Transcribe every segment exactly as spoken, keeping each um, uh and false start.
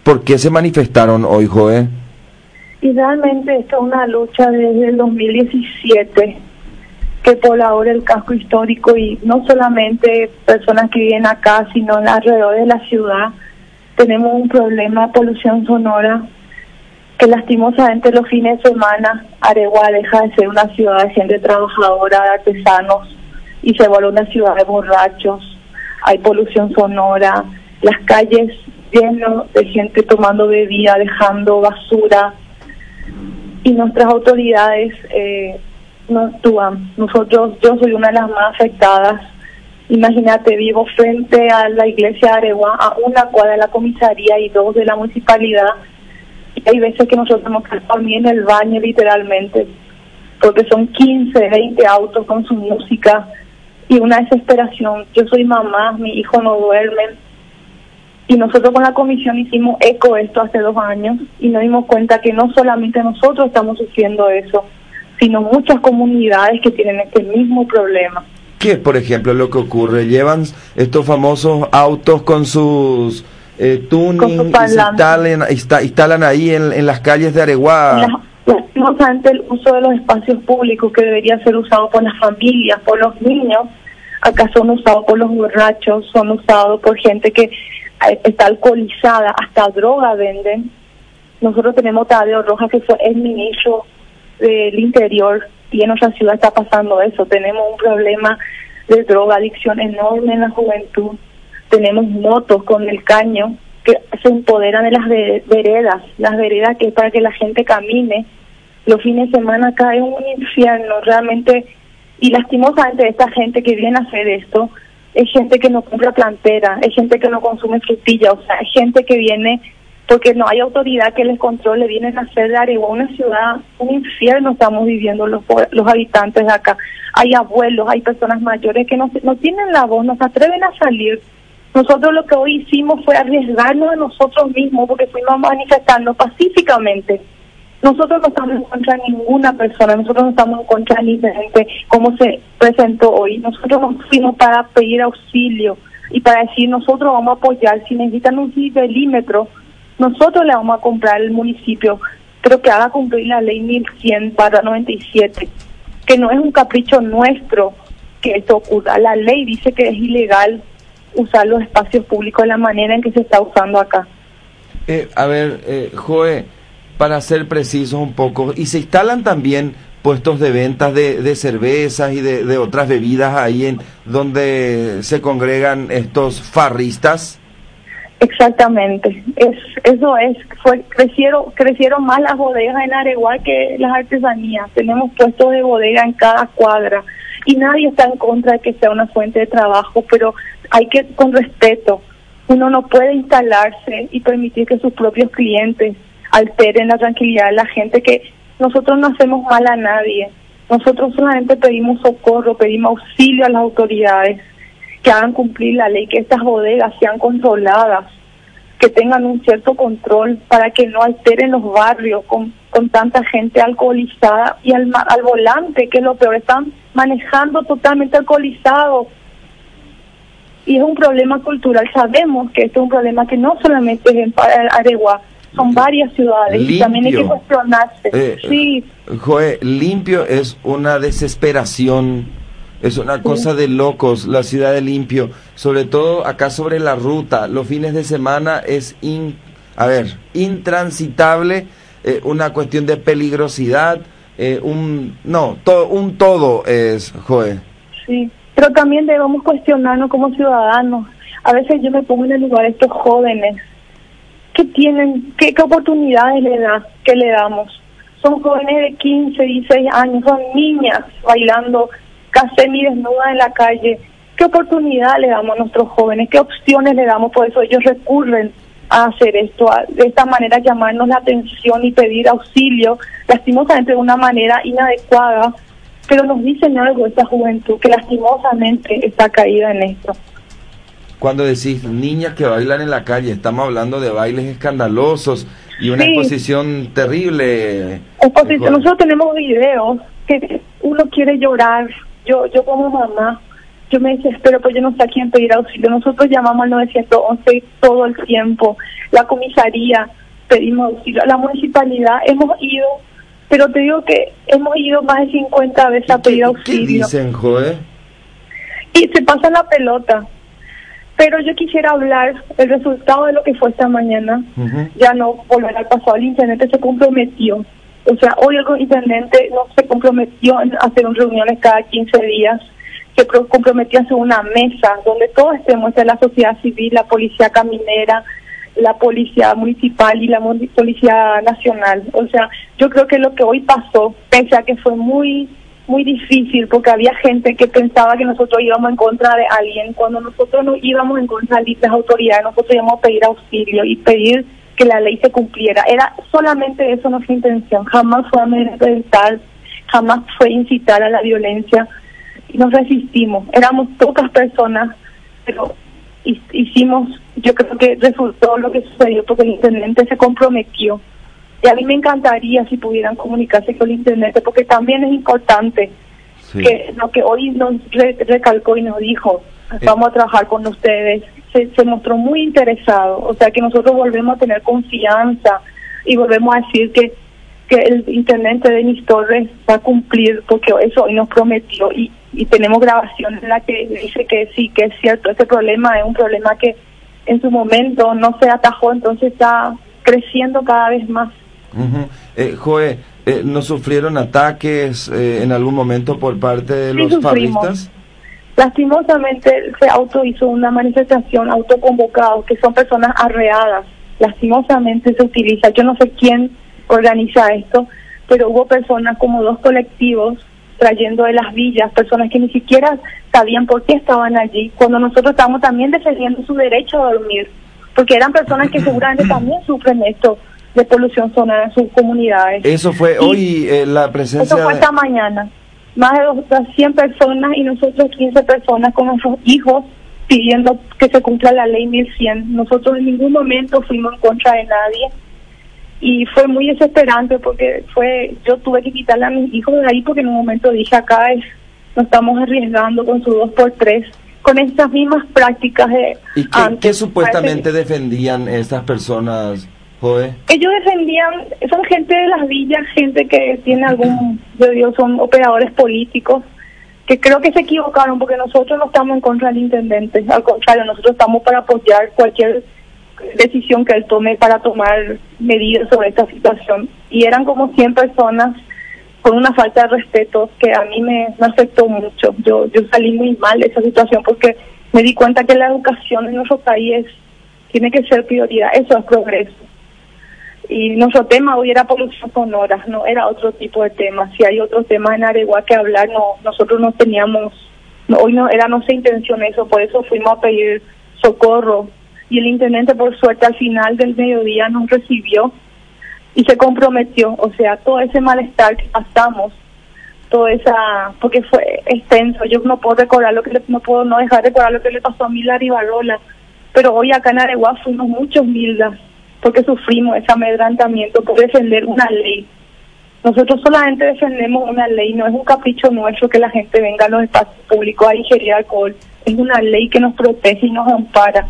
¿Por qué se manifestaron hoy, Joe? Y realmente esto es una lucha desde el dos mil diecisiete que por ahora el casco histórico y no solamente personas que viven acá, sino en alrededor de la ciudad, tenemos un problema de polución sonora que lastimosamente los fines de semana Areguá deja de ser una ciudad de gente trabajadora, de artesanos, y se vuelve una ciudad de borrachos. Hay polución sonora, las calles llenas de gente tomando bebida, dejando basura, y nuestras autoridades eh, no actúan. Nosotros, yo soy una de las más afectadas. Imagínate, vivo frente a la iglesia de Areguá, a una cuadra de la comisaría y dos de la municipalidad. Y hay veces que nosotros tenemos que dormir en el baño, literalmente, porque son quince, veinte autos con su música y una desesperación. Yo soy mamá, mi hijo no duerme. Y nosotros con la comisión hicimos eco de esto hace dos años y nos dimos cuenta que no solamente nosotros estamos sufriendo eso, sino muchas comunidades que tienen este mismo problema. ¿Qué es, por ejemplo, lo que ocurre? Llevan estos famosos autos con sus eh, tuning y se instalan, insta, instalan ahí en, en las calles de Areguá. Lastimosamente el uso de los espacios públicos que debería ser usado por las familias, por los niños, acá son usados por los borrachos, son usados por gente que está alcoholizada, hasta droga venden. Nosotros tenemos Tadeo Rojas, que fue el ministro del Interior, y en nuestra ciudad está pasando eso. Tenemos un problema de drogadicción enorme en la juventud. Tenemos motos con el caño que se empoderan de las veredas, las veredas que es para que la gente camine. Los fines de semana acá es un infierno realmente, y lastimosamente esta gente que viene a hacer esto es gente que no compra plantera, es gente que no consume frutilla, o sea, es gente que viene porque no hay autoridad que les controle, vienen a hacer de Areguá una ciudad, un infierno estamos viviendo los los habitantes de acá. Hay abuelos, hay personas mayores que no, no tienen la voz, no se atreven a salir. Nosotros lo que hoy hicimos fue arriesgarnos a nosotros mismos porque fuimos a manifestarnos pacíficamente. Nosotros no estamos en contra de ninguna persona, nosotros no estamos en contra ni de gente como se presentó hoy. Nosotros nos fuimos para pedir auxilio y para decir nosotros vamos a apoyar, si necesitan un ciberímetro, nosotros le vamos a comprar al municipio, pero que haga cumplir la ley mil cien barra noventa y siete, que no es un capricho nuestro que esto ocurra. La ley dice que es ilegal usar los espacios públicos de la manera en que se está usando acá. Eh, a ver, eh, Joe, para ser precisos un poco, ¿y se instalan también puestos de ventas de, de cervezas y de, de otras bebidas ahí en donde se congregan estos farristas? Exactamente, es eso es, fue crecieron crecieron más las bodegas en Areguá que las artesanías. Tenemos puestos de bodega en cada cuadra y nadie está en contra de que sea una fuente de trabajo, pero hay que, con respeto, uno no puede instalarse y permitir que sus propios clientes alteren la tranquilidad de la gente, que nosotros no hacemos mal a nadie, nosotros solamente pedimos socorro, pedimos auxilio a las autoridades, que hagan cumplir la ley, que estas bodegas sean controladas, que tengan un cierto control para que no alteren los barrios con, con tanta gente alcoholizada y al, al volante, que es lo peor, están manejando totalmente alcoholizados. Y es un problema cultural, sabemos que esto es un problema que no solamente es en Areguá, son varias ciudades, limpio. Y también hay que cuestionarse. Eh, sí. Joe, limpio es una desesperación. Es una sí. cosa de locos la ciudad de Limpio, sobre todo acá sobre la ruta, los fines de semana es, in, a ver, intransitable, eh, una cuestión de peligrosidad, eh, un, no, to, un todo es, Joe. Sí, pero también debemos cuestionarnos como ciudadanos. A veces yo me pongo en el lugar de estos jóvenes, ¿qué tienen, qué, qué oportunidades le da, qué le damos? Son jóvenes de quince, dieciséis años, son niñas bailando casi semidesnudas en la calle. ¿Qué oportunidad le damos a nuestros jóvenes? ¿Qué opciones le damos? Por eso ellos recurren a hacer esto, a, de esta manera llamarnos la atención y pedir auxilio, lastimosamente de una manera inadecuada, pero nos dicen algo esta juventud que lastimosamente está caída en esto. Cuando decís niñas que bailan en la calle, estamos hablando de bailes escandalosos y una sí. exposición terrible. Exposición. Nosotros tenemos videos que uno quiere llorar. Yo yo como mamá yo me desespero, pues yo no sé a quién pedir auxilio. Nosotros llamamos al nueve once todo el tiempo, la comisaría, pedimos auxilio, a la municipalidad hemos ido, pero te digo que hemos ido más de cincuenta veces a pedir auxilio. ¿Qué dicen, Joe? Y se pasa la pelota. Pero yo quisiera hablar el resultado de lo que fue esta mañana, uh-huh. Ya no volver al pasado. El intendente se comprometió, o sea, hoy el intendente no se comprometió en hacer reuniones cada quince días, se comprometió a hacer una mesa donde todos estemos, de la sociedad civil, la policía caminera, la policía municipal y la policía nacional. O sea, yo creo que lo que hoy pasó, pese a que fue muy muy difícil, porque había gente que pensaba que nosotros íbamos en contra de alguien, cuando nosotros no íbamos en contra de las autoridades, nosotros íbamos a pedir auxilio y pedir que la ley se cumpliera. Era solamente eso nuestra intención, jamás fue amedrentar, jamás fue incitar a la violencia, y nos resistimos. Éramos pocas personas, pero hicimos, yo creo que resultó lo que sucedió, porque el intendente se comprometió. Y a mí me encantaría si pudieran comunicarse con el intendente, porque también es importante, sí, que lo que hoy nos re recalcó y nos dijo, vamos eh. a trabajar con ustedes, se, se mostró muy interesado, o sea que nosotros volvemos a tener confianza y volvemos a decir que que el intendente Denis Torres va a cumplir, porque eso hoy nos prometió, y, y tenemos grabaciones en la que dice que sí, que es cierto, ese problema es un problema que en su momento no se atajó, entonces está creciendo cada vez más. Uh-huh. eh, Joe, eh, ¿no sufrieron ataques eh, en algún momento por parte de los sí, farristas? Lastimosamente se auto hizo una manifestación autoconvocada, que son personas arreadas. Lastimosamente se utiliza, yo no sé quién organiza esto, pero hubo personas como dos colectivos trayendo de las villas, personas que ni siquiera sabían por qué estaban allí, cuando nosotros estamos también defendiendo su derecho a dormir, porque eran personas que seguramente también sufren esto de polución sonora en sus comunidades. Eso fue y hoy eh, la presencia... Eso fue esta mañana. Más de cien personas y nosotros quince personas con nuestros hijos pidiendo que se cumpla la ley mil cien. Nosotros en ningún momento fuimos en contra de nadie y fue muy desesperante, porque fue yo tuve que quitarle a mis hijos de ahí, porque en un momento dije, acá es, nos estamos arriesgando con su dos por tres, con estas mismas prácticas de... ¿Y qué, antes, ¿qué supuestamente parece, defendían estas personas, Joe? Ellos defendían, son gente de las villas, gente que tiene algún, yo digo, son operadores políticos, que creo que se equivocaron, porque nosotros no estamos en contra del intendente, al contrario, nosotros estamos para apoyar cualquier decisión que él tome para tomar medidas sobre esta situación. Y eran como cien personas con una falta de respeto que a mí me, me afectó mucho. Yo yo salí muy mal de esa situación, porque me di cuenta que la educación en nuestro país tiene que ser prioridad, eso es progreso. Y nuestro tema hoy era polución sonora, no era otro tipo de tema. Si hay otros temas en Areguá que hablar, no, nosotros no teníamos, no, hoy no era nuestra intención eso, por eso fuimos a pedir socorro. Y el intendente, por suerte, al final del mediodía nos recibió y se comprometió, o sea, todo ese malestar que pasamos, toda esa, porque fue extenso, yo no puedo recordar lo que le, no puedo no dejar de recordar lo que le pasó a Milda Rivarola, pero hoy acá en Areguá fuimos muchos Mildas, porque sufrimos ese amedrentamiento por defender una ley. Nosotros solamente defendemos una ley, no es un capricho nuestro que la gente venga a los espacios públicos a ingerir alcohol, es una ley que nos protege y nos ampara.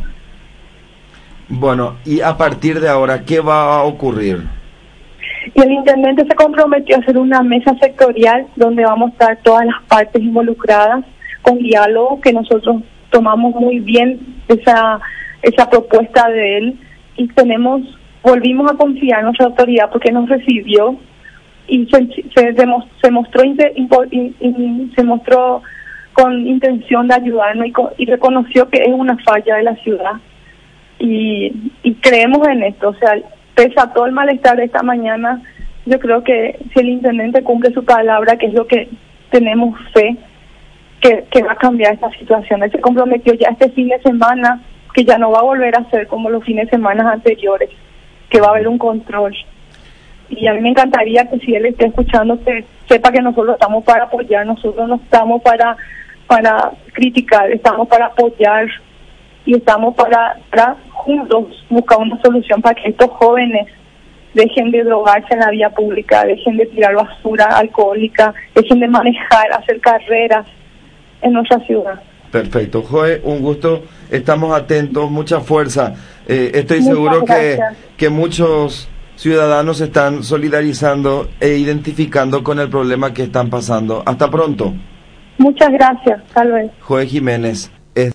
Bueno, y a partir de ahora, ¿qué va a ocurrir? Y el intendente se comprometió a hacer una mesa sectorial donde vamos a estar todas las partes involucradas, con diálogo, que nosotros tomamos muy bien esa esa propuesta de él, y tenemos volvimos a confiar en nuestra autoridad porque nos recibió y se, se, se mostró inter, in, in, se mostró con intención de ayudarnos y, con, y reconoció que es una falla de la ciudad. Y, y creemos en esto, o sea, pese a todo el malestar de esta mañana, yo creo que si el intendente cumple su palabra, que es lo que tenemos fe, que, que va a cambiar esta situación. Él se comprometió ya este fin de semana, que ya no va a volver a ser como los fines de semana anteriores, que va a haber un control. Y a mí me encantaría que si él esté escuchando, que sepa que nosotros estamos para apoyar, nosotros no estamos para, para criticar, estamos para apoyar, y estamos para, para juntos buscar una solución para que estos jóvenes dejen de drogarse en la vía pública, dejen de tirar basura alcohólica, dejen de manejar, hacer carreras en nuestra ciudad. Perfecto. Joe, un gusto, estamos atentos, mucha fuerza. Eh, estoy Muchas seguro que, gracias. que muchos ciudadanos se están solidarizando e identificando con el problema que están pasando. Hasta pronto. Muchas gracias, tal vez. Joe Jiménez.